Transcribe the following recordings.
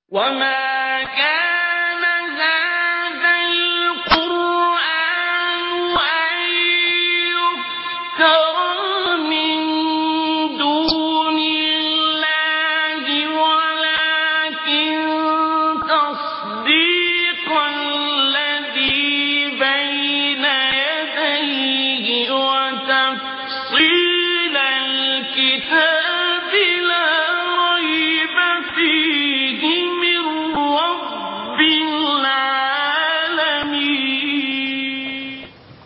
وما كان هذا القرآن أن يفترى من دون الله ولكن تصديق الذي بين يديه وتفصيل الكتاب لا ريب فيه من رب العالمين.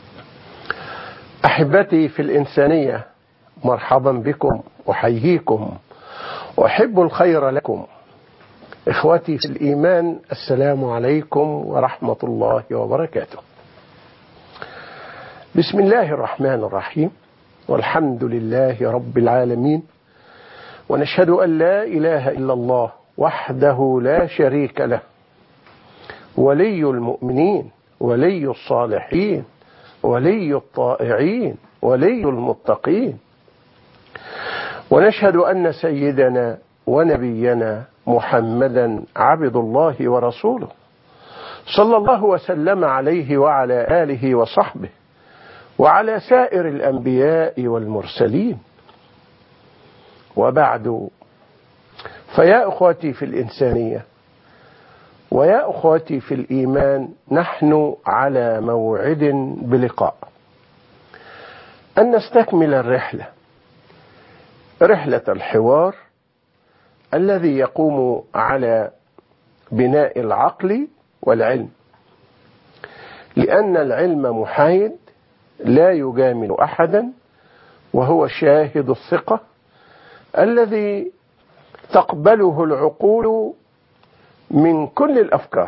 أحبتي في الإنسانية، مرحبا بكم، أحييكم وأحب الخير لكم. إخوتي في الإيمان، السلام عليكم ورحمة الله وبركاته. بسم الله الرحمن الرحيم، والحمد لله رب العالمين، ونشهد أن لا إله إلا الله وحده لا شريك له، ولي المؤمنين، ولي الصالحين، ولي الطائعين، ولي المتقين. ونشهد أن سيدنا ونبينا محمدا عبد الله ورسوله، صلى الله وسلم عليه وعلى آله وصحبه وعلى سائر الأنبياء والمرسلين. وبعد، فيا أخوتي في الإنسانية ويا أخوتي في الإيمان، نحن على موعد بلقاء أن نستكمل رحلة الحوار الذي يقوم على بناء العقل والعلم، لأن العلم محايد لا يجامل أحدا، وهو شاهد الثقة الذي تقبله العقول من كل الأفكار.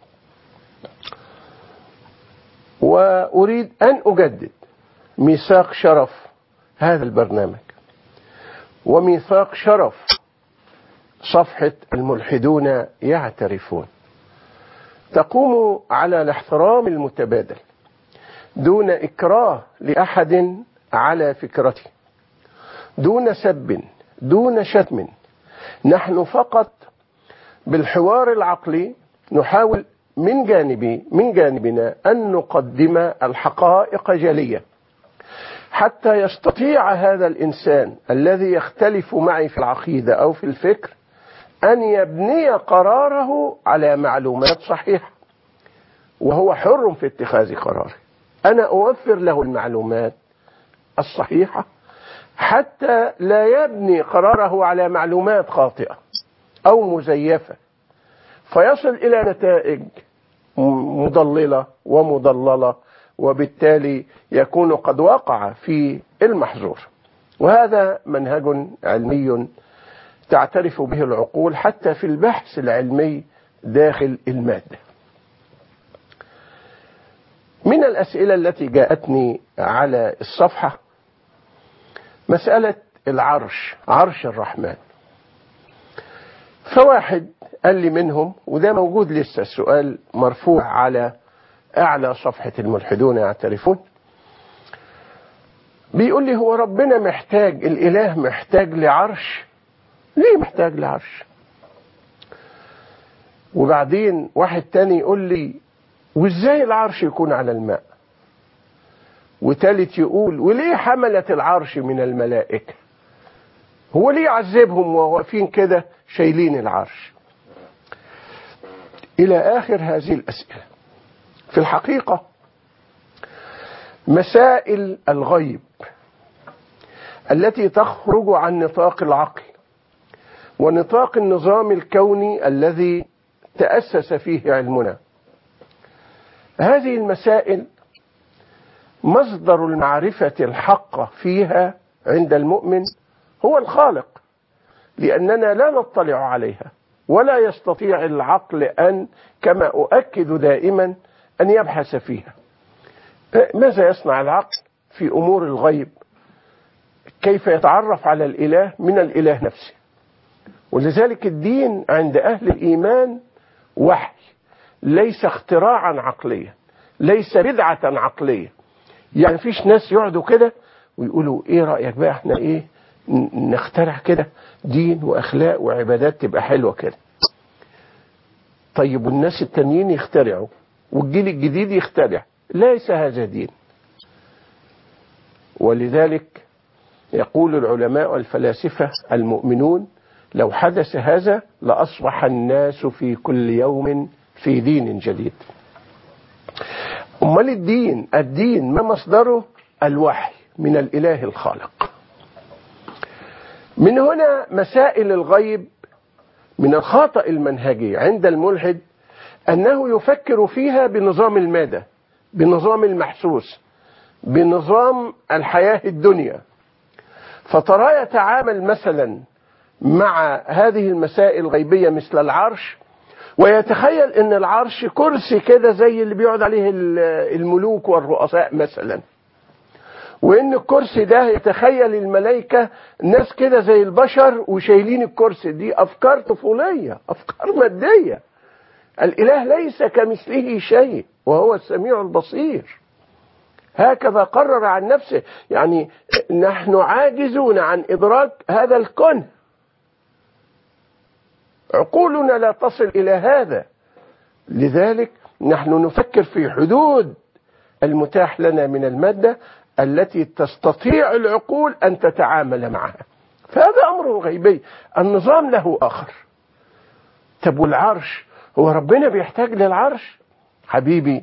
وأريد أن أجدد ميثاق شرف هذا البرنامج وميثاق شرف صفحة الملحدون يعترفون، تقوم على الاحترام المتبادل دون إكراه لأحد على فكرته، دون سب، دون شتم. نحن فقط بالحوار العقلي نحاول من جانبنا أن نقدم الحقائق جلية، حتى يستطيع هذا الإنسان الذي يختلف معي في العقيدة أو في الفكر أن يبني قراره على معلومات صحيحة، وهو حر في اتخاذ قراره. أنا أوفر له المعلومات الصحيحة حتى لا يبني قراره على معلومات خاطئة أو مزيفة، فيصل إلى نتائج مضللة ومضللة، وبالتالي يكون قد وقع في المحظور. وهذا منهج علمي تعترف به العقول حتى في البحث العلمي داخل المادة. من الأسئلة التي جاءتني على الصفحة مسألة العرش، عرش الرحمن. فواحد قال لي منهم، وده موجود لسه، السؤال مرفوع على أعلى صفحة الملحدون يعترفون، بيقول لي: هو ربنا محتاج، الإله محتاج لعرش؟ ليه محتاج لعرش؟ وبعدين واحد تاني يقول لي: وإزاي العرش يكون على الماء؟ وتالت يقول: وليه حملة العرش من الملائكة؟ هو ليه عذبهم وواقفين كده شايلين العرش؟ إلى آخر هذه الأسئلة. في الحقيقة مسائل الغيب التي تخرج عن نطاق العقل ونطاق النظام الكوني الذي تأسس فيه علمنا، هذه المسائل مصدر المعرفة الحقة فيها عند المؤمن هو الخالق، لأننا لا نطلع عليها، ولا يستطيع العقل أن، كما أؤكد دائما، أن يبحث فيها. ماذا يصنع العقل في أمور الغيب؟ كيف يتعرف على الإله من الإله نفسه؟ ولذلك الدين عند أهل الإيمان وحي، ليس اختراعا عقليا، ليس بدعة عقلية. يعني فيش ناس يقعدوا كده ويقولوا: ايه رأيك بقى احنا ايه نخترع كده دين واخلاق وعبادات تبقى حلوة كده. طيب والناس التانيين يخترعوا والجيل الجديد يخترع، ليس هذا دين. ولذلك يقول العلماء والفلاسفة المؤمنون لو حدث هذا لأصبح الناس في كل يوم في دين جديد. أمال الدين ما مصدره؟ الوحي من الإله الخالق. من هنا مسائل الغيب من الخطأ المنهجي عند الملحد أنه يفكر فيها بنظام المادة، بنظام المحسوس، بنظام الحياة الدنيا. فترى يتعامل مثلا مع هذه المسائل الغيبية مثل العرش، ويتخيل ان العرش كرسي كده زي اللي بيقعد عليه الملوك والرؤساء مثلا، وان الكرسي ده يتخيل الملائكة ناس كده زي البشر وشايلين الكرسي. دي افكار طفولية، افكار مادية. الاله ليس كمثله شيء وهو السميع البصير، هكذا قرر عن نفسه. يعني نحن عاجزون عن إدراك هذا الكون، عقولنا لا تصل إلى هذا. لذلك نحن نفكر في حدود المتاح لنا من المادة التي تستطيع العقول أن تتعامل معها. فهذا أمر غيبي، النظام له آخر. طب والعرش، هو ربنا بيحتاج للعرش؟ حبيبي،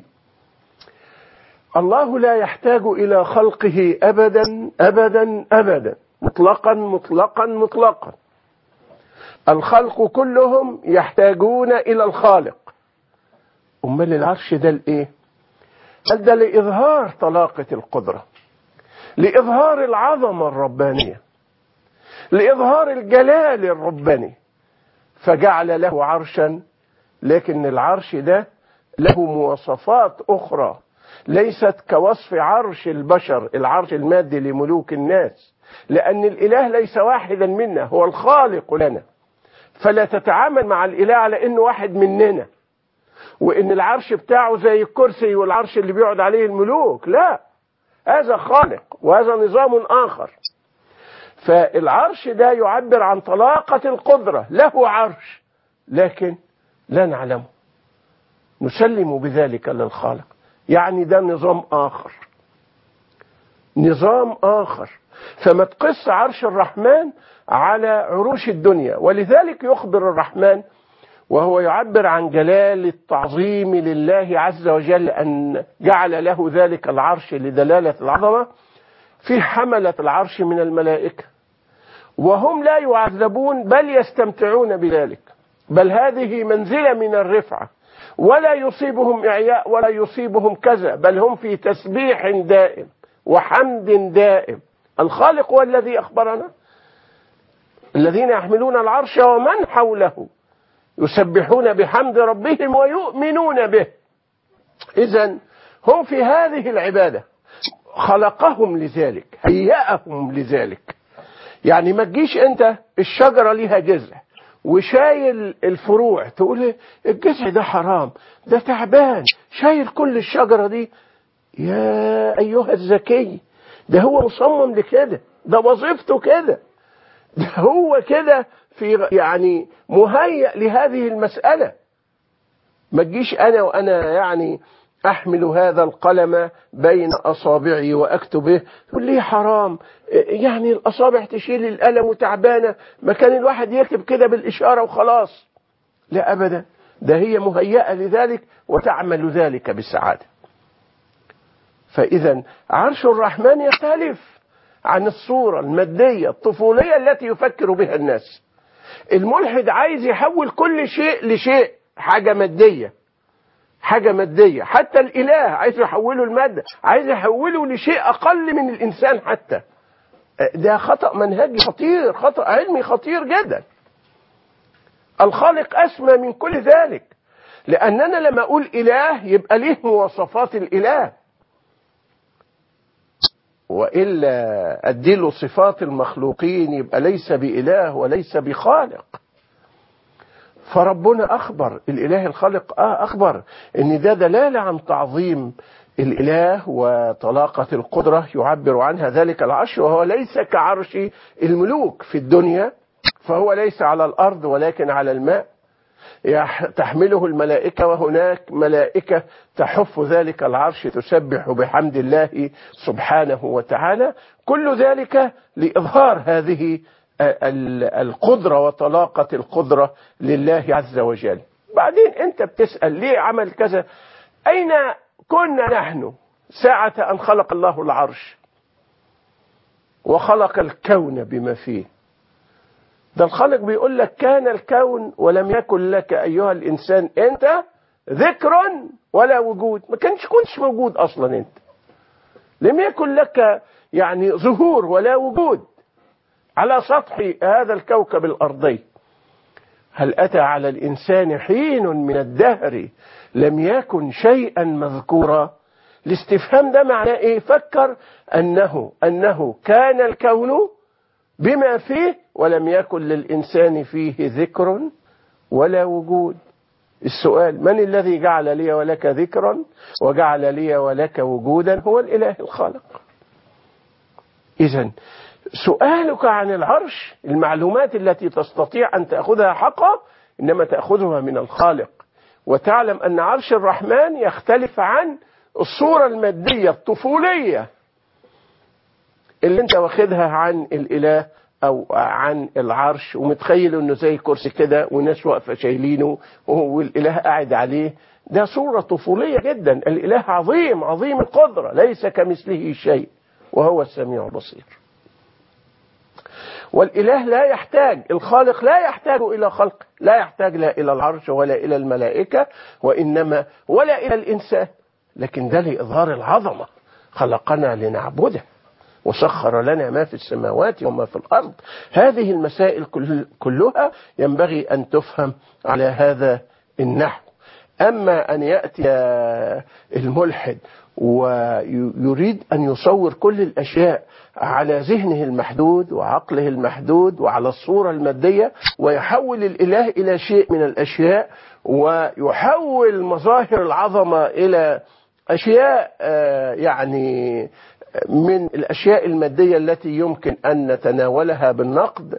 الله لا يحتاج إلى خلقه أبدا أبدا أبدا، مطلقا مطلقا مطلقا. الخلق كلهم يحتاجون إلى الخالق. أمال العرش ده لإيه؟ قال ده لإظهار طلاقة القدرة، لإظهار العظمة الربانية، لإظهار الجلال الرباني، فجعل له عرشا. لكن العرش ده له مواصفات أخرى ليست كوصف عرش البشر، العرش المادي لملوك الناس، لأن الإله ليس واحدا منا، هو الخالق لنا. فلا تتعامل مع الإله على إنه واحد مننا، وإن العرش بتاعه زي الكرسي والعرش اللي بيقعد عليه الملوك. لا، هذا خالق وهذا نظام آخر. فالعرش ده يعبر عن طلاقة القدرة، له عرش لكن لا نعلمه، نسلم بذلك للخالق. يعني ده نظام آخر، نظام آخر. فما تقص عرش الرحمن على عروش الدنيا. ولذلك يخبر الرحمن وهو يعبر عن جلال التعظيم لله عز وجل أن جعل له ذلك العرش لدلالة العظمة في حملة العرش من الملائكة، وهم لا يعذبون بل يستمتعون بذلك، بل هذه منزلة من الرفعة، ولا يصيبهم إعياء ولا يصيبهم كذا، بل هم في تسبيح دائم وحمد دائم. الخالق هو الذي أخبرنا الذين يحملون العرش ومن حوله يسبحون بحمد ربهم ويؤمنون به. إذن هم في هذه العبادة، خلقهم لذلك، هيأهم لذلك. يعني ما تجيش أنت الشجرة ليها جذع وشايل الفروع تقول الجذع ده حرام، ده تعبان، شايل كل الشجرة دي. يا أيها الذكي، ده هو مصمم لكده، ده وظيفته كده، ده هو كده في يعني مهيأ لهذه المسألة. ما تجيش أنا يعني أحمل هذا القلم بين أصابعي وأكتب به تقول لي حرام، يعني الأصابع تشيل القلم وتعبانة، ما كان الواحد يكتب كده بالإشارة وخلاص. لا أبدا، ده هي مهيئة لذلك وتعمل ذلك بسعادة. فإذا عرش الرحمن يختلف عن الصورة المادية الطفولية التي يفكر بها الناس. الملحد عايز يحول كل شيء لشيء، حاجة مادية، حاجة مادية. حتى الإله عايز يحوله المادة، عايز يحوله لشيء أقل من الإنسان حتى. ده خطأ منهجي خطير، خطأ علمي خطير جدا. الخالق أسمى من كل ذلك، لأننا لما أقول إله يبقى ليه مواصفات الإله، وإلا أديله صفات المخلوقين يبقى ليس بإله وليس بخالق. فربنا أخبر، الإله الخالق أخبر إن ده دلالة عن تعظيم الإله وطلاقة القدرة يعبر عنها ذلك العرش، وهو ليس كعرش الملوك في الدنيا، فهو ليس على الأرض ولكن على الماء. تحمله الملائكة، وهناك ملائكة تحف ذلك العرش تسبح بحمد الله سبحانه وتعالى. كل ذلك لإظهار هذه القدرة وطلاقة القدرة لله عز وجل. بعدين أنت بتسأل ليه عمل كذا؟ أين كنا نحن ساعة أن خلق الله العرش وخلق الكون بما فيه؟ ده الخالق بيقول لك كان الكون ولم يكن لك أيها الإنسان أنت ذكر ولا وجود. ما كنتش موجود أصلا، أنت لم يكن لك يعني ظهور ولا وجود على سطح هذا الكوكب الأرضي. هل أتى على الإنسان حين من الدهر لم يكن شيئا مذكورا؟ الاستفهام ده معناه إيه؟ فكر أنه كان الكون بما فيه ولم يكن للإنسان فيه ذكر ولا وجود. السؤال: من الذي جعل لي ولك ذكرا وجعل لي ولك وجودا؟ هو الإله الخالق. إذن سؤالك عن العرش، المعلومات التي تستطيع أن تأخذها حقا إنما تأخذها من الخالق، وتعلم أن عرش الرحمن يختلف عن الصورة المادية الطفولية اللي انت واخدها عن الإله أو عن العرش، ومتخيل أنه زي كرسي كده وناس واقفة شايلينه والإله قاعد عليه. ده صورة طفولية جدا. الإله عظيم عظيم القدرة، ليس كمثله شيء وهو السميع البصير. والإله لا يحتاج، الخالق لا يحتاج إلى خلق، لا يحتاج لا إلى العرش ولا إلى الملائكة وإنما ولا إلى الإنسان، لكن ده لإظهار العظمة. خلقنا لنعبده وسخر لنا ما في السماوات وما في الأرض. هذه المسائل كلها ينبغي أن تفهم على هذا النحو. أما أن يأتي الملحد ويريد أن يصور كل الأشياء على ذهنه المحدود وعقله المحدود وعلى الصورة المادية، ويحول الإله إلى شيء من الأشياء، ويحول مظاهر العظمة إلى أشياء يعني من الأشياء المادية التي يمكن أن نتناولها بالنقد،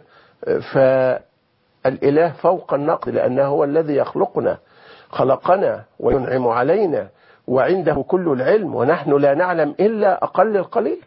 فالإله فوق النقد، لأنه هو الذي يخلقنا، خلقنا وينعم علينا وعنده كل العلم، ونحن لا نعلم إلا أقل القليل.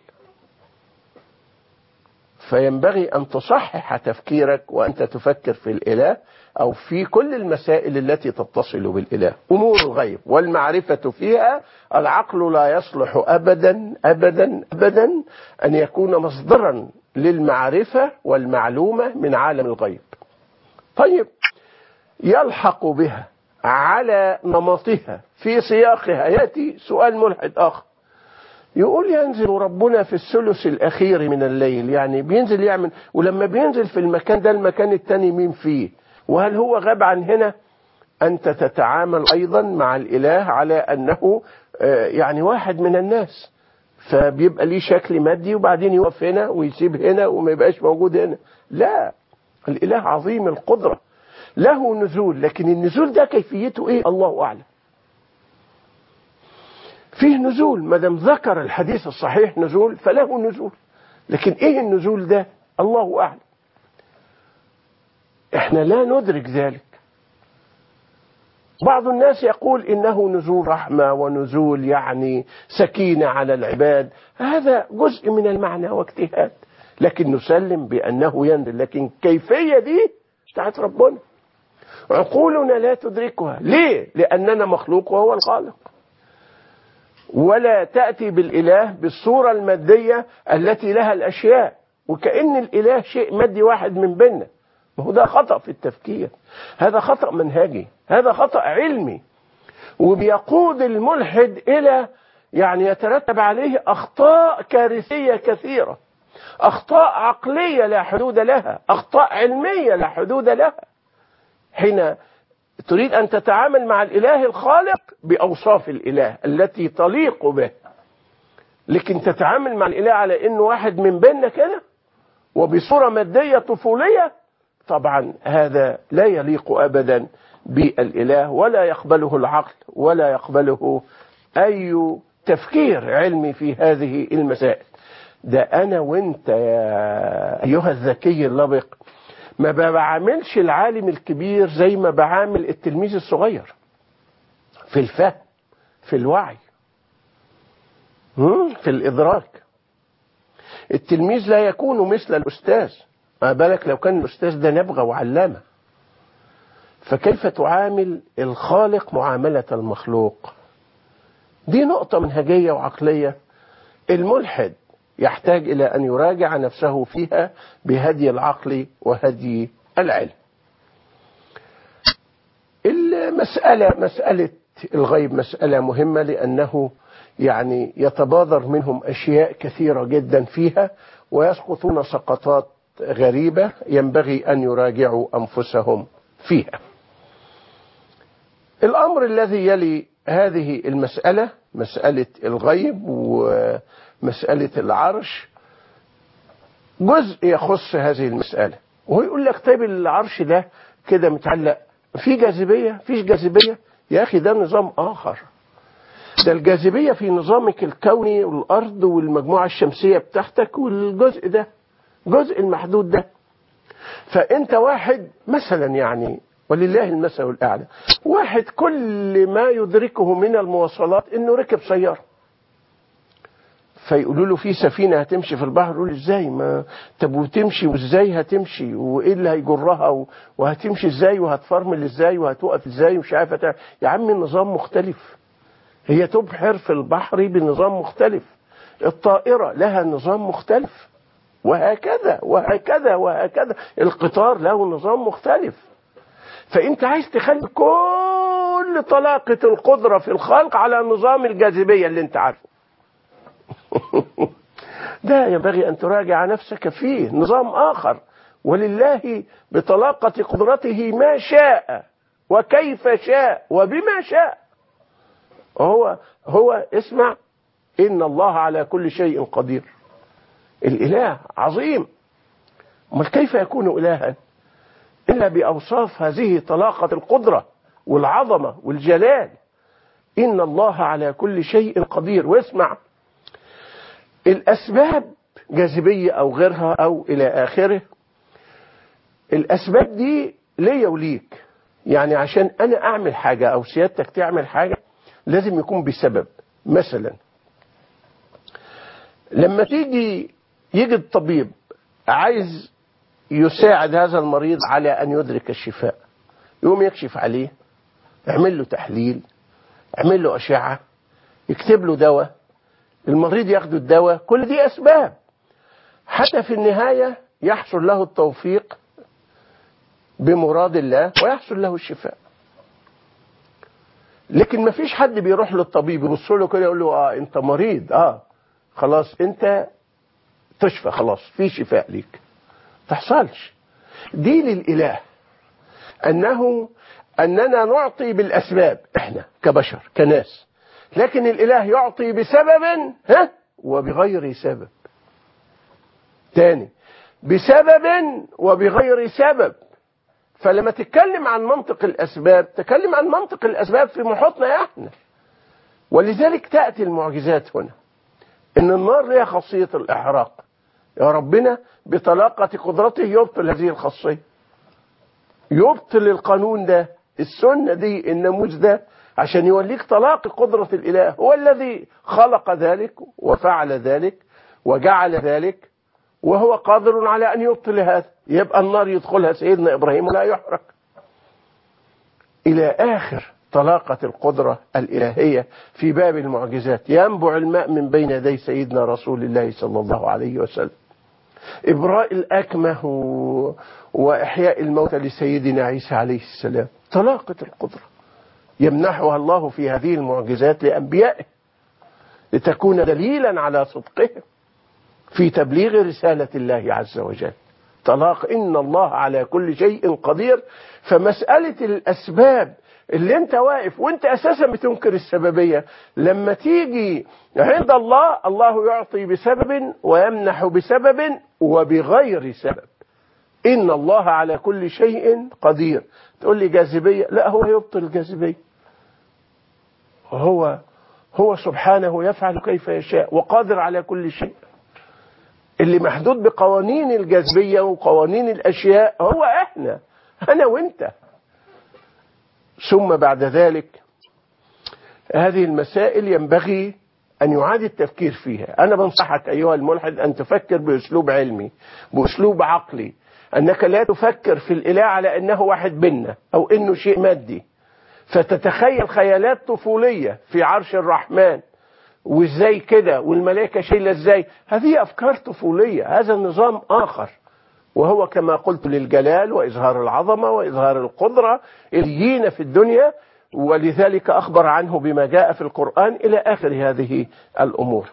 فينبغي أن تصحح تفكيرك وأنت تفكر في الإله أو في كل المسائل التي تتصل بالإله. أمور الغيب والمعرفة فيها العقل لا يصلح أبدا أبدا أبدا أن يكون مصدرا للمعرفة والمعلومة من عالم الغيب. طيب، يلحق بها على نمطها في سياقها يأتي سؤال ملحد آخر، يقول ينزل ربنا في الثلث الأخير من الليل، يعني بينزل يعمل، ولما بينزل في المكان ده المكان التاني مين فيه؟ وهل هو غاب عن هنا؟ أنت تتعامل أيضا مع الإله على أنه يعني واحد من الناس، فبيبقى ليه شكل مادي وبعدين يوقف هنا ويسيب هنا وما يبقاش موجود هنا. لا، الإله عظيم القدرة، له نزول، لكن النزول ده كيفيته إيه؟ الله أعلم. فيه نزول، ما دام ذكر الحديث الصحيح نزول فله نزول، لكن ايه النزول ده؟ الله اعلم. احنا لا ندرك ذلك. بعض الناس يقول انه نزول رحمة ونزول يعني سكينة على العباد، هذا جزء من المعنى واجتهاد، لكن نسلم بانه ينزل، لكن كيفية دي بتاعت ربنا، عقولنا لا تدركها. ليه؟ لاننا مخلوق وهو الخالق. ولا تأتي بالإله بالصورة المادية التي لها الأشياء، وكأن الإله شيء مادي واحد من بيننا. ما هو ده خطأ في التفكير، هذا خطأ منهجي، هذا خطأ علمي، وبيقود الملحد إلى يعني يترتب عليه أخطاء كارثية كثيرة، أخطاء عقلية لا حدود لها، أخطاء علمية لا حدود لها. حين تريد أن تتعامل مع الإله الخالق بأوصاف الإله التي تليق به، لكن تتعامل مع الإله على إنه واحد من بيننا كده وبصورة مادية طفولية، طبعا هذا لا يليق أبدا بالإله، ولا يقبله العقل ولا يقبله أي تفكير علمي في هذه المسائل. ده أنا وإنت يا أيها الذكي اللبق ما بعاملش العالم الكبير زي ما بعامل التلميذ الصغير في الفهم، في الوعي، في الإدراك. التلميذ لا يكون مثل الأستاذ، ما بالك لو كان الأستاذ ده نبغة وعلامة. فكيف تعامل الخالق معاملة المخلوق؟ دي نقطة منهجية وعقلية الملحد يحتاج إلى أن يراجع نفسه فيها بهدي العقل وهدي العلم. مسألة الغيب مسألة مهمة، لأنه يعني يتبادر منهم أشياء كثيرة جدا فيها، ويسقطون سقطات غريبة ينبغي أن يراجعوا أنفسهم فيها. الأمر الذي يلي هذه المسألة، مسألة الغيب ومسألة العرش، جزء يخص هذه المسألة. وهو يقول لك طيب العرش ده كده متعلق في جاذبية؟ فيش جاذبية يا أخي، ده نظام آخر. ده الجاذبية في نظامك الكوني والأرض والمجموعة الشمسية بتاعتك، والجزء ده جزء المحدود ده. فأنت واحد مثلا، يعني ولله المثل الأعلى، واحد كل ما يدركه من المواصلات إنه ركب سيارة، فيقولوا له في سفينة هتمشي في البحر، يقول ازاي؟ ما طب وتمشي وازاي هتمشي؟ وايه اللي هيجرها؟ وهتمشي ازاي؟ وهتفرمل ازاي؟ وهتوقف ازاي؟ ومش عارف يا عم النظام مختلف. هي تبحر في البحر بنظام مختلف، الطائرة لها نظام مختلف، وهكذا وهكذا وهكذا. القطار له نظام مختلف. فانت عايز تخلي كل طلاقة القدرة في الخلق على نظام الجاذبية اللي انت عارفه. ده ينبغي أن تراجع نفسك فيه، نظام آخر. ولله بطلاقة قدرته ما شاء وكيف شاء وبما شاء. هو اسمع، إن الله على كل شيء قدير. الإله عظيم، أمال كيف يكون إلها إلا بأوصاف هذه طلاقة القدرة والعظمة والجلال. إن الله على كل شيء قدير. واسمع، الأسباب جاذبية أو غيرها أو إلى آخره، الأسباب دي ليا وليك. يعني عشان أنا أعمل حاجة أو سيادتك تعمل حاجة لازم يكون بسبب. مثلا لما يجي الطبيب عايز يساعد هذا المريض على أن يدرك الشفاء، يقوم يكشف عليه، يعمل له تحليل، يعمل له أشعة، يكتب له دواء، المريض ياخد الدواء. كل دي أسباب، حتى في النهاية يحصل له التوفيق بمراد الله ويحصل له الشفاء. لكن ما فيش حد بيروح للطبيب يبص له كده يقول له انت مريض، خلاص انت تشفى، خلاص في شفاء ليك. تحصلش. دي للإله، أننا نعطي بالأسباب احنا كبشر كناس، لكن الإله يعطي بسبب وبغير سبب. تاني، بسبب وبغير سبب. فلما تتكلم عن منطق الأسباب تكلم عن منطق الأسباب في محيطنا احنا. ولذلك تأتي المعجزات هنا، إن النار لها خاصية الإحراق، يا ربنا بطلاقة قدرته يبطل هذه الخاصية، يبطل القانون ده، السنة دي، الناموس ده، عشان يوليك طلاق قدرة الإله. هو الذي خلق ذلك وفعل ذلك وجعل ذلك، وهو قادر على أن يبطل هذا. يبقى النار يدخلها سيدنا إبراهيم ولا يحرق، إلى آخر طلاقة القدرة الإلهية في باب المعجزات. ينبع الماء من بين يدي سيدنا رسول الله صلى الله عليه وسلم، إبراء الأكمه وإحياء الموتى لسيدنا عيسى عليه السلام. طلاقة القدرة يمنحها الله في هذه المعجزات لأنبيائه لتكون دليلا على صدقهم في تبليغ رسالة الله عز وجل. طلاق إن الله على كل شيء قدير. فمسألة الأسباب اللي انت واقف وانت أساسا بتنكر السببية، لما تيجي عند الله، الله يعطي بسبب ويمنح بسبب وبغير سبب. إن الله على كل شيء قدير. تقول لي جاذبية؟ لا، هو يبطل الجاذبية. هو سبحانه يفعل كيف يشاء وقادر على كل شيء. اللي محدود بقوانين الجاذبية وقوانين الأشياء هو احنا، أنا وانت. ثم بعد ذلك هذه المسائل ينبغي أن يعاد التفكير فيها. أنا بنصحك أيها الملحد أن تفكر بأسلوب علمي، بأسلوب عقلي، أنك لا تفكر في الإله على أنه واحد بينا أو أنه شيء مادي، فتتخيل خيالات طفولية في عرش الرحمن وإزاي كده والملائكة شايلة إزاي. هذه أفكار طفولية. هذا النظام آخر، وهو كما قلت للجلال وإظهار العظمة وإظهار القدرة اليين في الدنيا، ولذلك أخبر عنه بما جاء في القرآن إلى آخر هذه الأمور.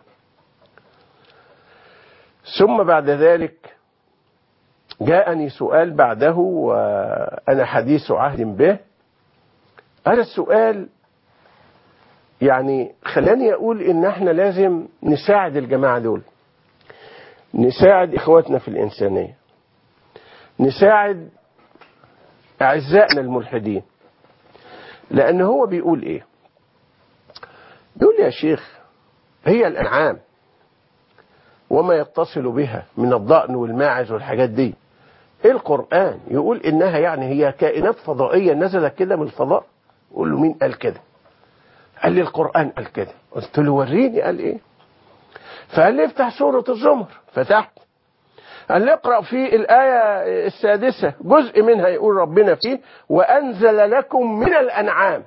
ثم بعد ذلك جاءني سؤال بعده وأنا حديث عهد به. هذا السؤال يعني خلاني أقول إن احنا لازم نساعد الجماعة دول، نساعد إخواتنا في الإنسانية، نساعد أعزائنا الملحدين. لأن هو بيقول إيه؟ بيقول يا شيخ هي الأنعام وما يتصل بها من الضأن والماعز والحاجات دي، القرآن يقول إنها يعني هي كائنات فضائية نزلت كده من الفضاء. قول له مين قال كده؟ قال لي القرآن قال كده. قلت له وريني قال إيه؟ فقال لي افتح سورة الزمر. فتحت، قال لي اقرأ في الآية 6 جزء منها يقول ربنا فيه وأنزل لكم من الأنعام.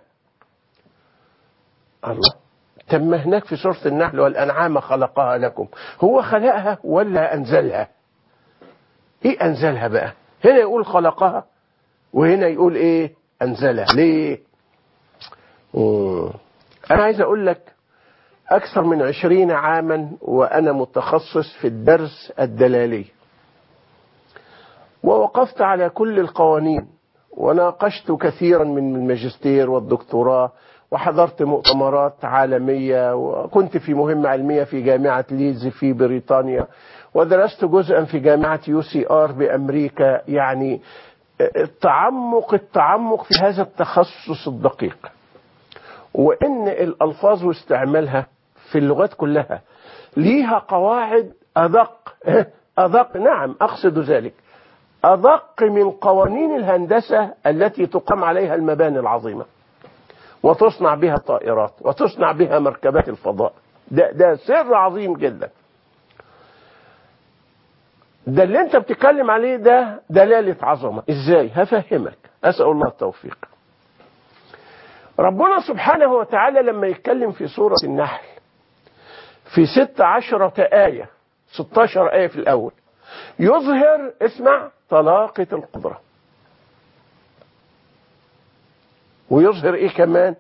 الله، تم هناك في سورة النحل والأنعام خلقها لكم، هو خلقها ولا أنزلها؟ إيه أنزلها بقى؟ هنا يقول خلقها وهنا يقول إيه أنزلها. ليه؟ أنا عايز أقول لك أكثر من 20 عاما وأنا متخصص في الدرس الدلالي، ووقفت على كل القوانين وناقشت كثيرا من الماجستير والدكتوراه، وحضرت مؤتمرات عالمية، وكنت في مهمة علمية في جامعة ليدز في بريطانيا، ودرست جزءا في جامعة UCR بأمريكا. يعني التعمق في هذا التخصص الدقيق، وإن الألفاظ واستعمالها في اللغات كلها ليها قواعد أدق، نعم أقصد ذلك، أدق من قوانين الهندسة التي تقام عليها المباني العظيمة وتصنع بها الطائرات وتصنع بها مركبات الفضاء. ده سر عظيم جدا. ده اللي انت بتتكلم عليه ده دلالة عظمة. ازاي؟ هفهمك، أسأل الله التوفيق. ربنا سبحانه وتعالى لما يتكلم في سورة النحل في 16 آية، 16 آية في الأول، يظهر اسمع طلاقة القدرة، ويظهر ايه كمان؟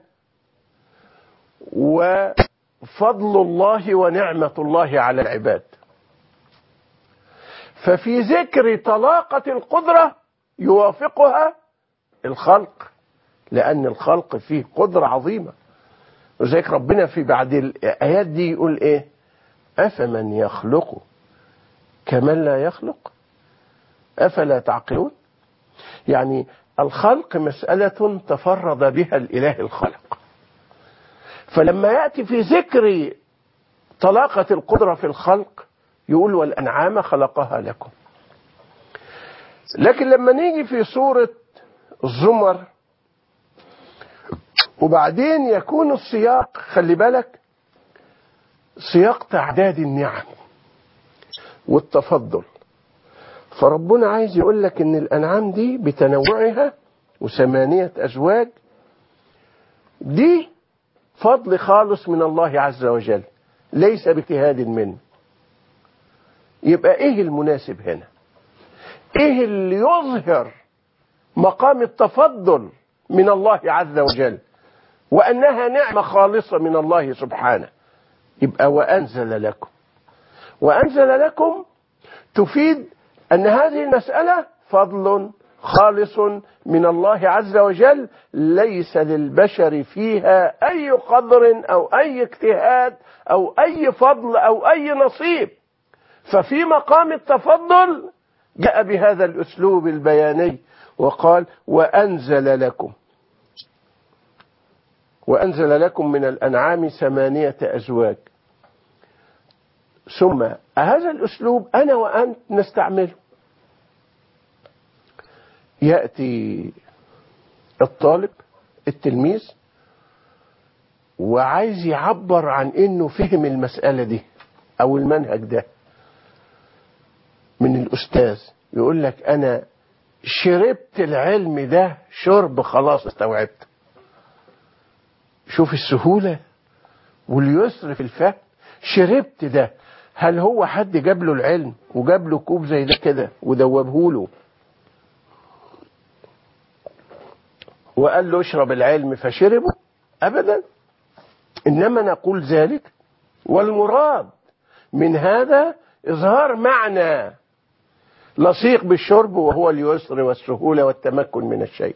وفضل الله ونعمة الله على العباد. ففي ذكر طلاقة القدرة يوافقها الخلق، لأن الخلق فيه قدرة عظيمة. وذلك ربنا في بعد الآيات دي يقول إيه؟ أفمن يخلق كمن لا يخلق أفلا تعقلون. يعني الخلق مسألة تفرد بها الإله الخلق، فلما يأتي في ذكر طلاقة القدرة في الخلق يقول والأنعام خلقها لكم. لكن لما نيجي في سورة الزمر وبعدين يكون السياق، خلي بالك، سياق تعداد النعم والتفضل. فربنا عايز يقول لك ان الانعام دي بتنوعها و8 ازواج دي فضل خالص من الله عز وجل، ليس باجتهاد منه. يبقى ايه المناسب هنا؟ ايه اللي يظهر مقام التفضل من الله عز وجل وانها نعمة خالصة من الله سبحانه؟ يبقى وانزل لكم. وانزل لكم تفيد أن هذه المسألة فضل خالص من الله عز وجل، ليس للبشر فيها أي قدر أو أي اجتهاد أو أي فضل أو أي نصيب. ففي مقام التفضل جاء بهذا الأسلوب البياني وقال وأنزل لكم من الأنعام 8 أزواج. ثم هذا الأسلوب أنا وأنت نستعمله. يأتي الطالب التلميذ وعايز يعبر عن إنه فهم المسألة دي أو المنهج ده من الأستاذ، يقول لك أنا شربت العلم ده شرب خلاص استوعبت. شوف السهولة واليسر في الفهم. شربت ده، هل هو حد جاب له العلم وجاب له كوب زي ده كده ودوبه له وقال له اشرب العلم فشربه؟ أبدا. إنما نقول ذلك والمراد من هذا إظهار معنى لصيق بالشرب، وهو اليسر والسهولة والتمكن من الشيء.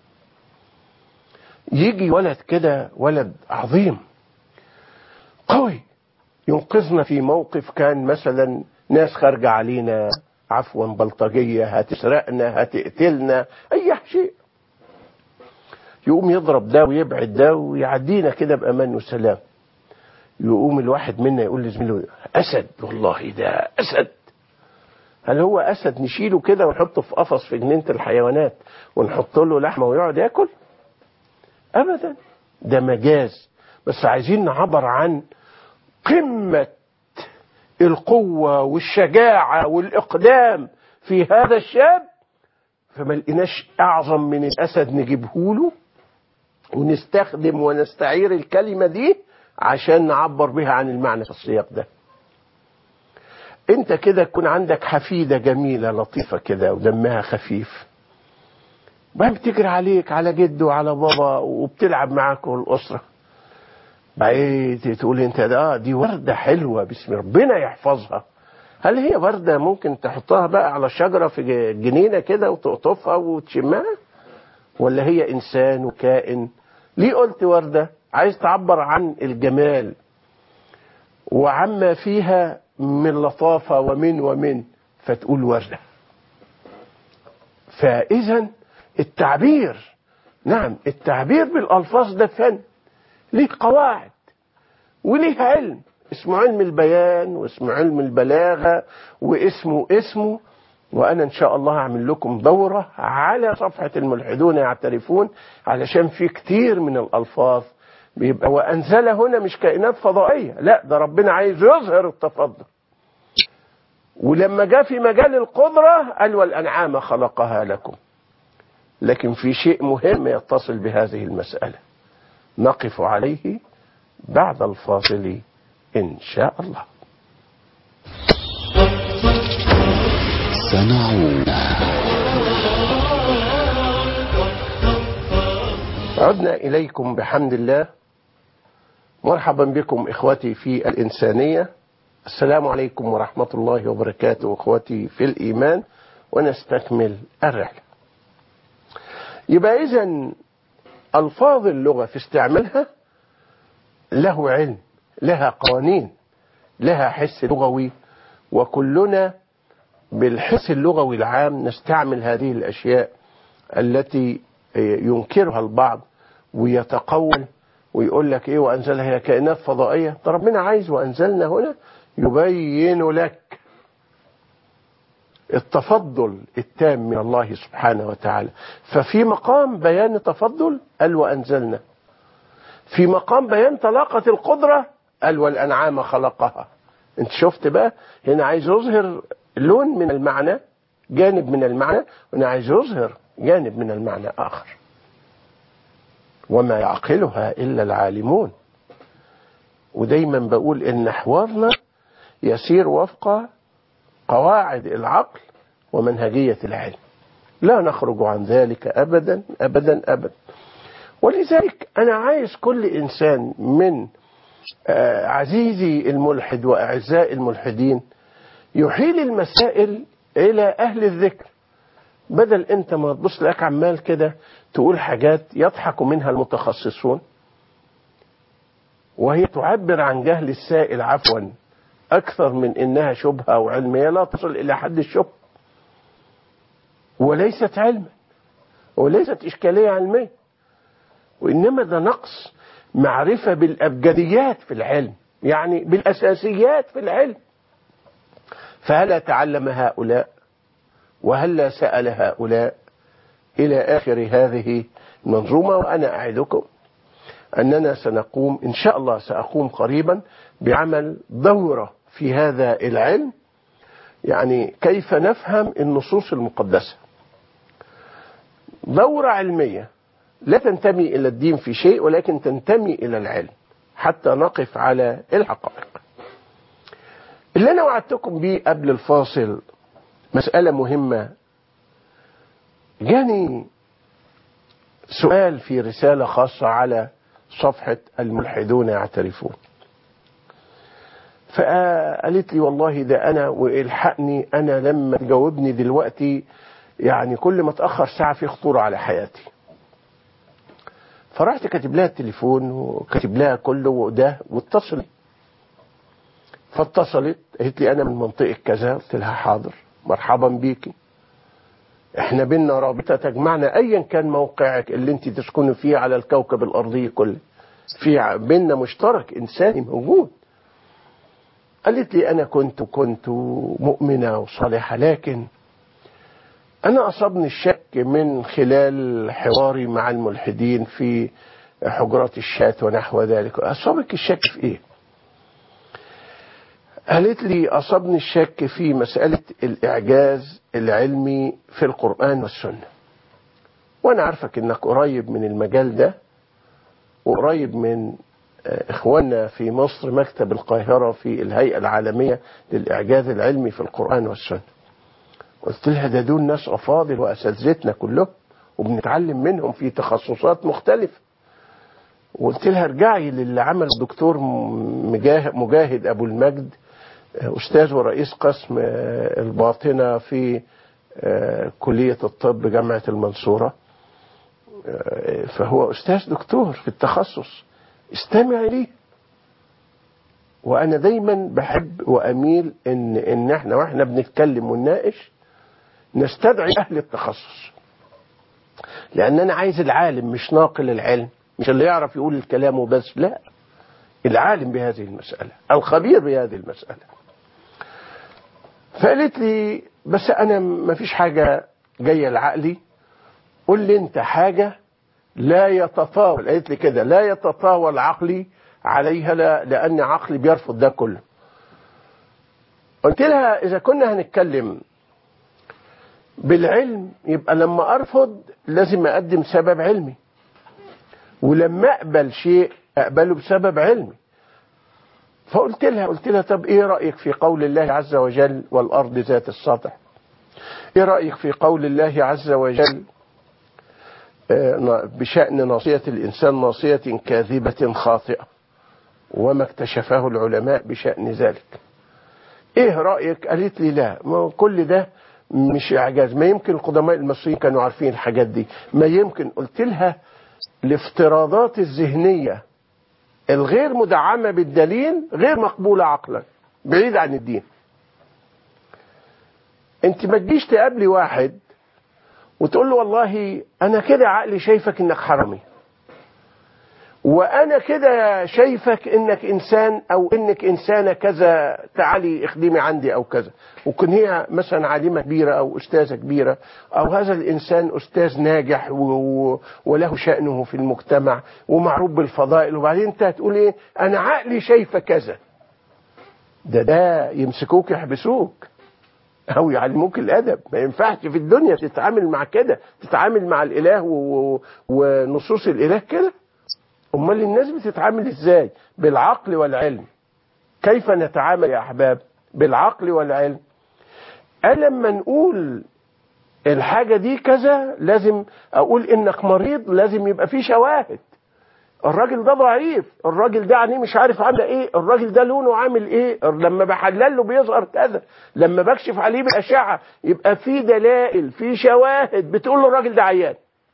يجي ولد كده، ولد عظيم قوي، ينقذنا في موقف كان مثلا ناس خارجة علينا عفوا بلطجية هتسرقنا هتقتلنا أي شيء، يقوم يضرب ده ويبعد ده ويعدينا كده بأمان وسلام. يقوم الواحد منا يقول لزميله أسد، والله ده أسد. هل هو أسد نشيله كده ونحطه في قفص في جنينة الحيوانات ونحط له لحمة ويقعد ياكل؟ أبدا، ده مجاز. بس عايزين نعبر عن قمة القوة والشجاعة والإقدام في هذا الشاب، فما لقيناش أعظم من الأسد نجيبه له ونستخدم ونستعير الكلمة دي عشان نعبر بها عن المعنى في السياق ده. انت كده تكون عندك حفيدة جميلة لطيفة كده ودمها خفيف، ما بتجري عليك على جد وعلى بابا وبتلعب معاك والأسرة، بعيد تقول انت دي وردة حلوة بسم ربنا يحفظها. هل هي وردة ممكن تحطها بقى على شجرة في جنينة كده وتقطفها وتشمها؟ ولا هي إنسان وكائن؟ ليه قلت وردة؟ عايز تعبر عن الجمال وعما فيها من لطافة ومن فتقول وردة. فإذا التعبير، نعم التعبير بالألفاظ ده فن، ليه قواعد وليه علم، اسمه علم البيان واسمه علم البلاغة واسمه. وأنا إن شاء الله هعمل لكم دورة على صفحة الملحدون يعترفون، علشان في كتير من الألفاظ بيبقى وأنزل هنا مش كائنات فضائية، لا ده ربنا عايز يظهر التفضل. ولما جاء في مجال القدرة قال والأنعام خلقها لكم. لكن في شيء مهم يتصل بهذه المسألة نقف عليه بعد الفاصل إن شاء الله. سنعود. عدنا إليكم بحمد الله. مرحبا بكم إخوتي في الإنسانية. السلام عليكم ورحمة الله وبركاته إخوتي في الإيمان، ونستكمل الرحلة. يبقى إذن ألفاظ اللغة في استعمالها له علم، لها قوانين، لها حس لغوي، وكلنا بالحس اللغوي العام نستعمل هذه الأشياء التي ينكرها البعض ويتقول ويقول لك إيه وأنزلها هي كائنات فضائية. طب ربنا عايز وأنزلنا هنا يبين لك التفضل التام من الله سبحانه وتعالى. ففي مقام بيان تفضل قال وأنزلنا، في مقام بيان طلاقة القدرة قال والأنعام خلقها. انت شفت بقى هنا عايز يظهر لون من المعنى، جانب من المعنى، وهنا عايز يظهر جانب من المعنى آخر. وما يعقلها إلا العالمون. ودايما بقول إن حوارنا يسير وفق قواعد العقل ومنهجية العلم، لا نخرج عن ذلك أبدا أبدا أبدا. ولذلك أنا عايز كل إنسان من عزيزي الملحد وأعزائي الملحدين يحيل المسائل إلى أهل الذكر، بدل أنت ما تبص لك عمال كده تقول حاجات يضحك منها المتخصصون وهي تعبر عن جهل السائل عفوا أكثر من إنها شبهة أو علمية، لا تصل إلى حد الشبه، وليست علما وليست إشكالية علمية، وإنما ده نقص معرفة بالأبجديات في العلم، يعني بالأساسيات في العلم. فهلا تعلم هؤلاء وهلا سأل هؤلاء إلى آخر هذه المنظومة. وأنا أعدكم أننا سنقوم إن شاء الله، سأقوم قريبا بعمل دورة في هذا العلم، يعني كيف نفهم النصوص المقدسة، دورة علمية لا تنتمي إلى الدين في شيء ولكن تنتمي إلى العلم حتى نقف على الحقائق. اللي أنا وعدتكم به قبل الفاصل مسألة مهمة. جاني سؤال في رسالة خاصة على صفحة الملحدون يعترفون، فقالت لي والله ده أنا والحقني، أنا لما تجاوبني دلوقتي يعني كل ما تأخر ساعة في خطورة على حياتي. فرحت كاتب لها التليفون وكاتب لها كله وده واتصل. فاتصلت قالت لي أنا من منطقة كذا. قلت لها حاضر، مرحبا بيكي، احنا بينا رابطة تجمعنا ايا كان موقعك اللي انت تسكني فيه على الكوكب الارضي كله، في بينا مشترك انساني موجود. قالت لي انا كنت مؤمنة وصالحة، لكن انا اصابني الشك من خلال حواري مع الملحدين في حجرات الشات ونحو ذلك. اصابك الشك في ايه؟ قالت لي أصابني الشك في مسألة الإعجاز العلمي في القرآن والسنة، وأنا عارفك إنك قريب من المجال ده وقريب من إخواننا في مصر، مكتب القاهرة في الهيئة العالمية للإعجاز العلمي في القرآن والسنة. قلت لها ده دول ناس أفاضل وأساتذتنا كلهم وبنتعلم منهم في تخصصات مختلفة. وقلت لها ارجعي للي عمل الدكتور مجاهد أبو المجد، أستاذ ورئيس قسم الباطنة في كلية الطب جامعة المنصورة، فهو أستاذ دكتور في التخصص، استمع ليه. وأنا دايما بحب وأميل إن احنا واحنا بنتكلم ونناقش نستدعي أهل التخصص، لأن أنا عايز العالم مش ناقل العلم، مش اللي يعرف يقول الكلام وبس، لا، العالم بهذه المسألة، الخبير بهذه المسألة. فقالت لي بس أنا ما فيش حاجة جاية لعقلي، قل لي أنت حاجة لا يتطاول، قالت لي كده، لا يتطاول عقلي عليها، لأن عقلي بيرفض ده كله. قلت لها إذا كنا هنتكلم بالعلم يبقى لما أرفض لازم أقدم سبب علمي، ولما أقبل شيء أقبله بسبب علمي. فقلت لها طب إيه رأيك في قول الله عز وجل والأرض ذات السطح؟ إيه رأيك في قول الله عز وجل بشأن ناصية الإنسان ناصية كاذبة خاطئة وما اكتشفه العلماء بشأن ذلك؟ إيه رأيك؟ قالت لي لا، ما كل ده مش إعجاز، ما يمكن القدماء المصريين كانوا عارفين الحاجات دي، ما يمكن. قلت لها الافتراضات الذهنية الغير مدعمة بالدليل غير مقبولة عقلا، بعيد عن الدين. انت ما تجيش تقابلي واحد وتقول له والله انا كده عقلي شايفك انك حرامي، وانا كده شايفك انك انسان او انك انسانة كذا، تعالي اخدمي عندي او كذا، وكن هي مثلا عالمة كبيرة او استاذة كبيرة، او هذا الانسان استاذ ناجح وله شأنه في المجتمع ومعروف بالفضائل، وبعدين انت هتقول ايه انا عقلي شايفة كذا. ده يمسكوك يحبسوك او يعلموك الادب. ما ينفعش في الدنيا تتعامل مع كده، تتعامل مع الاله ونصوص الاله كده. امال الناس بتتعامل ازاي؟ بالعقل والعلم. كيف نتعامل يا احباب؟ بالعقل والعلم. لما نقول الحاجة دي كذا لازم اقول انك مريض، لازم يبقى فيه شواهد. الراجل ده ضعيف، الراجل ده عينيه مش عارف عامله ايه، الراجل ده لونه عامل ايه، لما بحلل له بيظهر كذا، لما بكشف عليه بالاشعه يبقى في دلائل، في شواهد بتقول له الراجل ده عيان،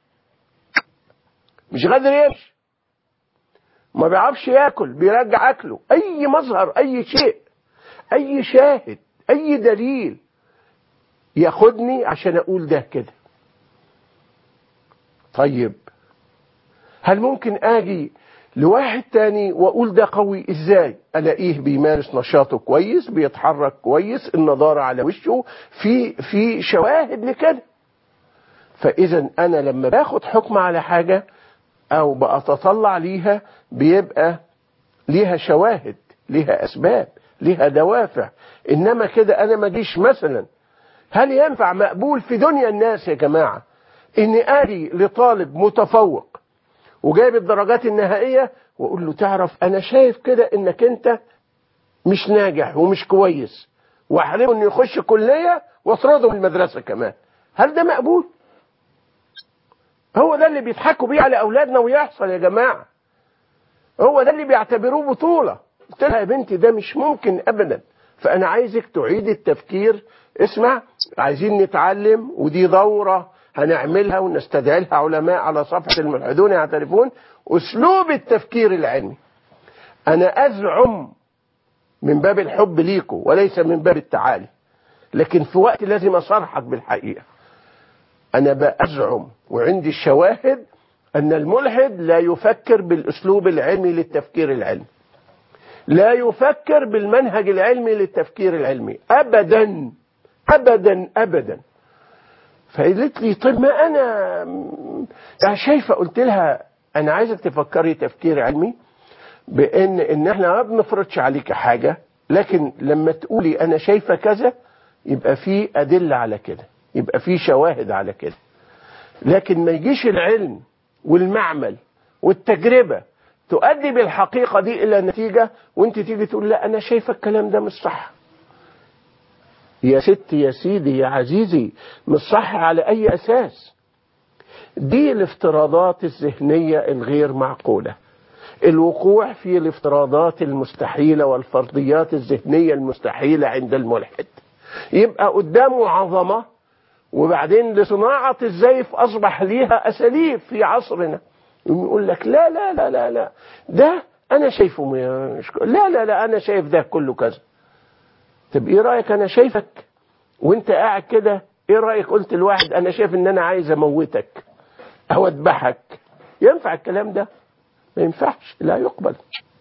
مش قادر يمشي، ما بيعرفش ياكل، بيرجع اكله، اي مظهر، اي شيء، اي شاهد، اي دليل ياخدني عشان اقول ده كده. طيب هل ممكن اجي لواحد تاني واقول ده قوي ازاي؟ الاقيه بيمارس نشاطه كويس، بيتحرك كويس، النضارة على وشه، في شواهد لكده. فاذا انا لما باخد حكم على حاجة او بأتطلع ليها بيبقى ليها شواهد، ليها اسباب، ليها دوافع. انما كده انا ما جيش مثلا. هل ينفع مقبول في دنيا الناس يا جماعة اني اجي لطالب متفوق وجايب الدرجات النهائية واقول له تعرف انا شايف كده انك انت مش ناجح ومش كويس، واحرمه انه يخش كلية واطرده من المدرسة كمان؟ هل ده مقبول؟ هو ده اللي بيضحكوا بيه على اولادنا ويحصل يا جماعة. هو ده اللي بيعتبروه بطولة. قلت لها يا بنتي ده مش ممكن ابدا. فانا عايزك تعيد التفكير. اسمع، عايزين نتعلم، ودي دورة هنعملها ونستدعي لها علماء على صفحة الملحدون يعترفون اسلوب التفكير العلمي. انا ازعم من باب الحب ليكم وليس من باب التعالي، لكن في وقت لازم اصرحك بالحقيقة. انا بأزعم وعندي الشواهد ان الملحد لا يفكر بالاسلوب العلمي للتفكير العلمي، لا يفكر بالمنهج العلمي للتفكير العلمي ابدا ابدا ابدا. فقالت لي طيب ما انا شايفه. قلت لها انا عايزك تفكري تفكير علمي بان احنا ما بنفرضش عليك حاجه، لكن لما تقولي انا شايفه كذا يبقى في ادله على كده، يبقى في شواهد على كده. لكن ما يجيش العلم والمعمل والتجربه تؤدي بالحقيقه دي الى نتيجه وانت تيجي تقول لا انا شايفه الكلام ده مش صح. يا ستي يا سيدي يا عزيزي، مش صح على اي اساس؟ دي الافتراضات الذهنية الغير معقولة، الوقوع في الافتراضات المستحيلة والفرضيات الذهنية المستحيلة عند الملحد. يبقى قدامه عظمة، وبعدين لصناعة الزيف أصبح ليها أساليب في عصرنا. يقول لك لا لا لا لا لا ده أنا شايفه لا لا لا أنا شايف ده كله كذا. طب إيه رأيك أنا شايفك وانت قاعد كده، ايه رأيك قلت الواحد انا شايف ان انا عايز اموتك او اذبحك؟ ينفع الكلام ده؟ ما ينفعش، لا يقبل،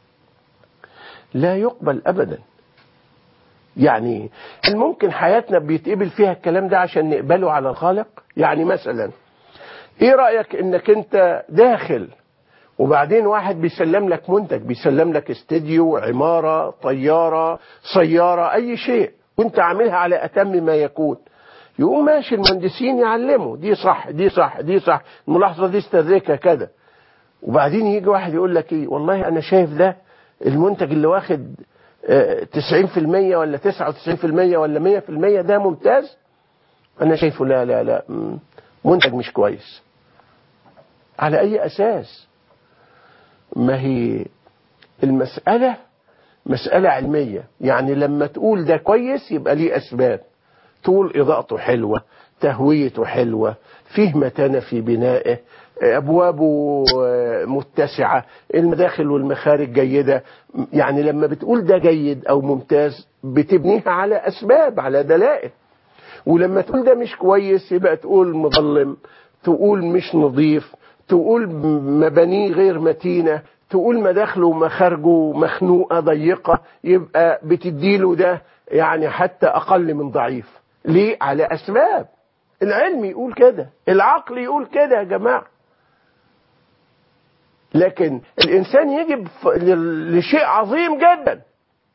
لا يقبل ابدا. يعني ممكن حياتنا بيتقبل فيها الكلام ده عشان نقبله على الخالق؟ يعني مثلا ايه رأيك انك انت داخل وبعدين واحد بيسلم لك منتج، بيسلم لك استديو، عمارة، طيارة، سيارة، اي شيء، وانت عاملها على اتم ما يكون، يقوم ماشي المهندسين يعلموا دي صح دي صح دي صح، الملاحظة دي استدركها كده. وبعدين يجي واحد يقول لك ايه، والله انا شايف ده المنتج اللي واخد 90% ولا 99% ولا 100% ده ممتاز، انا شايفه لا لا لا منتج مش كويس. على اي اساس؟ ما هي المسألة مسألة علمية. يعني لما تقول ده كويس يبقى ليه أسباب، تقول إضاءته حلوة، تهويته حلوة، فيه متانة في بنائه، أبوابه متسعة، المداخل والمخارج جيدة. يعني لما بتقول ده جيد أو ممتاز بتبنيها على أسباب، على دلائل. ولما تقول ده مش كويس يبقى تقول مظلم، تقول مش نظيف، تقول مبانيه غير متينة، تقول مداخله ومخارجه مخنوقة ضيقة، يبقى بتديله ده يعني حتى أقل من ضعيف. ليه؟ على أسباب. العلم يقول كده، العقل يقول كده يا جماعة. لكن الإنسان يجب لشيء عظيم جدا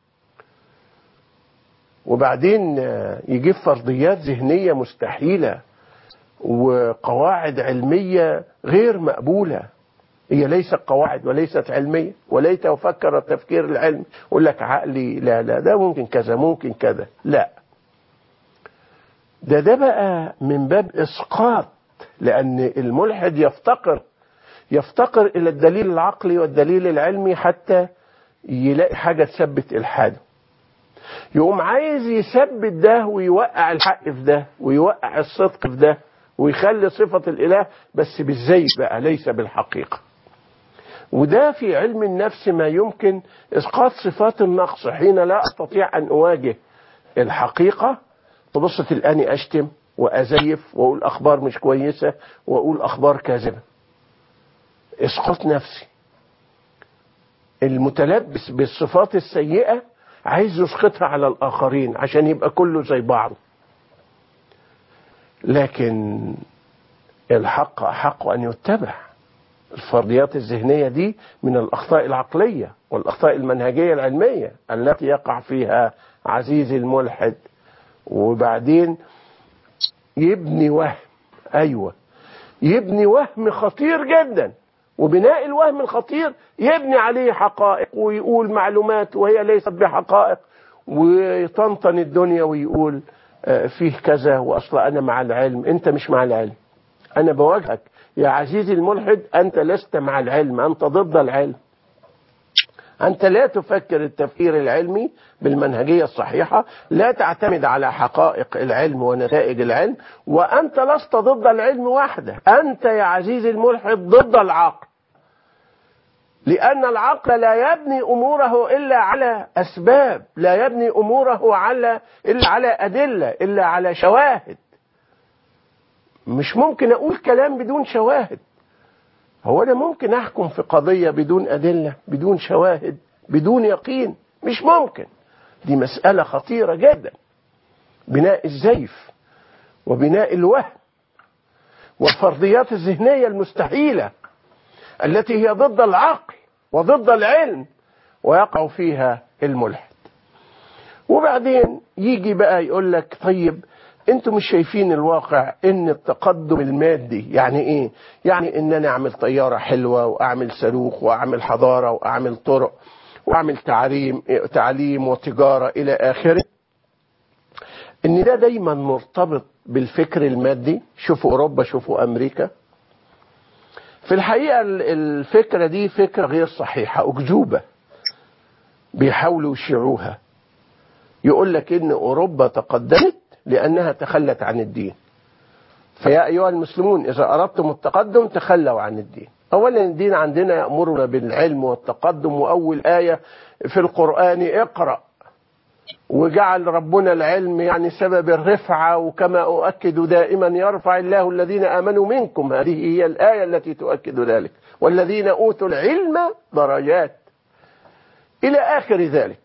وبعدين يجيب فرضيات ذهنية مستحيلة وقواعد علمية غير مقبولة. هي ليست قواعد وليست علمية، وليت وفكر التفكير العلمي. يقول لك عقلي لا لا ده ممكن كذا ممكن كذا، لا ده بقى من باب إسقاط. لأن الملحد يفتقر إلى الدليل العقلي والدليل العلمي حتى يلاقي حاجة تثبت إلحاده. يقوم عايز يثبت ده ويوقع الحق في ده ويوقع الصدق في ده ويخلي صفة الإله بس بالزيف بقى ليس بالحقيقة. وده في علم النفس ما يمكن إسقاط صفات النقص حين لا أستطيع أن أواجه الحقيقة. تبص تلقاني أشتم وأزيف وأقول أخبار مش كويسة وأقول أخبار كاذبة. إسقاط نفسي. المتلبس بالصفات السيئة عايز يسقطها على الآخرين عشان يبقى كله زي بعض. لكن الحق أحق أن يتبع. الفرضيات الذهنية دي من الأخطاء العقلية والأخطاء المنهجية العلمية التي يقع فيها عزيزي الملحد، وبعدين يبني وهم. أيوة، يبني وهم خطير جدا، وبناء الوهم الخطير يبني عليه حقائق ويقول معلومات وهي ليست بحقائق، ويطنطن الدنيا ويقول فيه كذا، وأصلا أنا مع العلم. أنت مش مع العلم. أنا بواجهك يا عزيزي الملحد، أنت لست مع العلم، أنت ضد العلم. أنت لا تفكر التفكير العلمي بالمنهجية الصحيحة، لا تعتمد على حقائق العلم ونتائج العلم، وأنت لست ضد العلم وحده. أنت يا عزيزي الملحد ضد العقل، لأن العقل لا يبني أموره إلا على أسباب، لا يبني أموره إلا على أدلة، إلا على شواهد. مش ممكن أقول كلام بدون شواهد. هو أنا ممكن أحكم في قضية بدون أدلة، بدون شواهد، بدون يقين؟ مش ممكن. دي مسألة خطيرة جدا. بناء الزيف وبناء الوهم والفرضيات الذهنية المستحيلة التي هي ضد العقل وضد العلم، ويقع فيها الملحد. وبعدين يجي بقى يقول لك طيب انتوا مش شايفين الواقع ان التقدم المادي يعني ايه؟ يعني ان انا اعمل طيارة حلوة واعمل صاروخ واعمل حضارة واعمل طرق واعمل تعليم وتجارة الى اخره، ان ده دايما مرتبط بالفكر المادي. شوفوا اوروبا، شوفوا امريكا. في الحقيقة الفكرة دي فكرة غير صحيحة، أكذوبة بيحاولوا يشيعوها. يقول لك إن أوروبا تقدمت لأنها تخلت عن الدين. فيا أيها المسلمون إذا أردتم التقدم تخلوا عن الدين. أولا الدين عندنا يأمرنا بالعلم والتقدم، وأول آية في القرآن اقرأ، وجعل ربنا العلم يعني سبب الرفعة، وكما أؤكد دائما يرفع الله الذين آمنوا منكم. هذه هي الآية التي تؤكد ذلك، والذين أوتوا العلم درجات إلى آخر ذلك.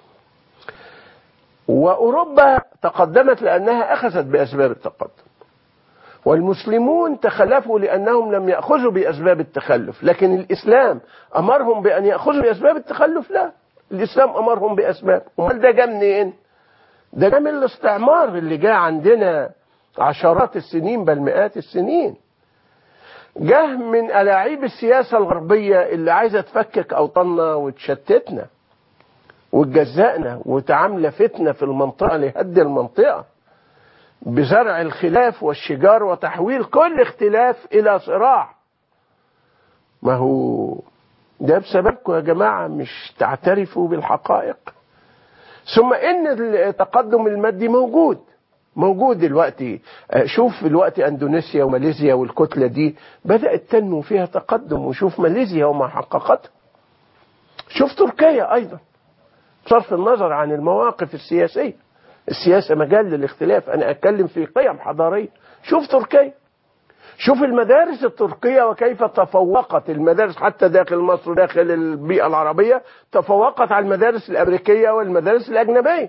وأوروبا تقدمت لأنها أخذت بأسباب التقدم، والمسلمون تخلفوا لأنهم لم يأخذوا بأسباب التخلف. لكن الإسلام أمرهم بأن يأخذوا بأسباب التخلف؟ لا، الإسلام أمرهم بأسباب. ومال ده جاء منين؟ ده جاء من الاستعمار اللي جاء عندنا عشرات السنين بل مئات السنين. جاء من ألاعيب السياسة الغربية اللي عايزة تفكك أوطاننا وتشتتنا وتجزأنا وتعامل فتنة في المنطقة لهد المنطقة بزرع الخلاف والشجار وتحويل كل اختلاف إلى صراع. ما هو ده بسببكم يا جماعة، مش تعترفوا بالحقائق. ثم إن التقدم المادي موجود دلوقتي. شوف دلوقتي أندونيسيا وماليزيا والكتلة دي بدأت تنمو فيها تقدم، وشوف ماليزيا وما حققته. شوف تركيا أيضا، بصرف النظر عن المواقف السياسية. السياسة مجال للاختلاف، أنا أتكلم في قيم حضارية. شوف تركيا، شوف المدارس التركية وكيف تفوقت المدارس حتى داخل مصر، داخل البيئة العربية، تفوقت على المدارس الأمريكية والمدارس الأجنبية.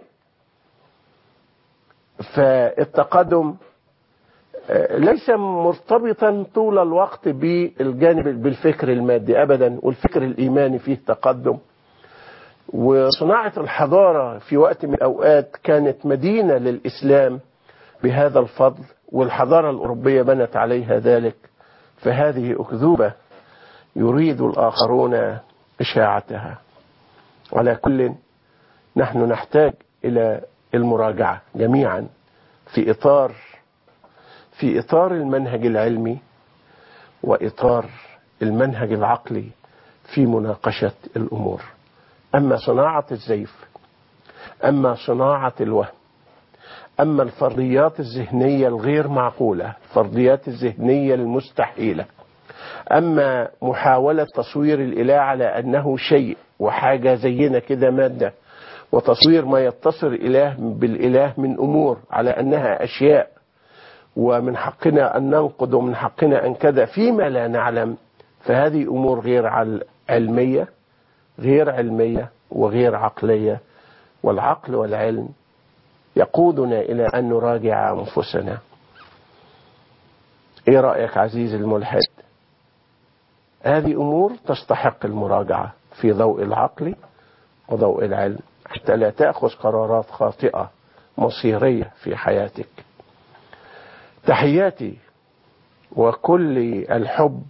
فالتقدم ليس مرتبطا طول الوقت بالجانب بالفكر المادي أبدا، والفكر الإيماني فيه تقدم. وصناعة الحضارة في وقت من الأوقات كانت مدينة للإسلام بهذا الفضل، والحضارة الأوروبية بنت عليها ذلك. فهذه أكذوبة يريد الآخرون إشاعتها. على كل، نحن نحتاج إلى المراجعة جميعا في إطار المنهج العلمي وإطار المنهج العقلي في مناقشة الأمور. أما صناعة الزيف، أما صناعة الوهم، أما الفرضيات الذهنية الغير معقولة، الفرضيات الذهنية المستحيلة، أما محاولة تصوير الإله على أنه شيء وحاجة زينا كده مادة، وتصوير ما يتصل الإله بالإله من أمور على أنها أشياء، ومن حقنا أن ننقد ومن حقنا أن كذا فيما لا نعلم، فهذه أمور غير علمية غير علمية وغير عقلية، والعقل والعلم يقودنا إلى أن نراجع أنفسنا. إيه رأيك عزيزي الملحد؟ هذه أمور تستحق المراجعة في ضوء العقل وضوء العلم، حتى لا تأخذ قرارات خاطئة مصيرية في حياتك. تحياتي وكل الحب،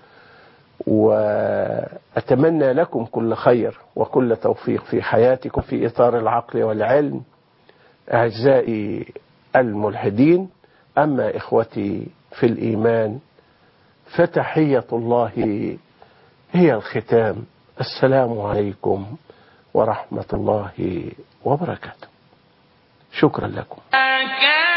وأتمنى لكم كل خير وكل توفيق في حياتكم في إطار العقل والعلم أعزائي الملحدين. أما إخوتي في الإيمان فتحية الله هي الختام. السلام عليكم ورحمة الله وبركاته. شكرا لكم.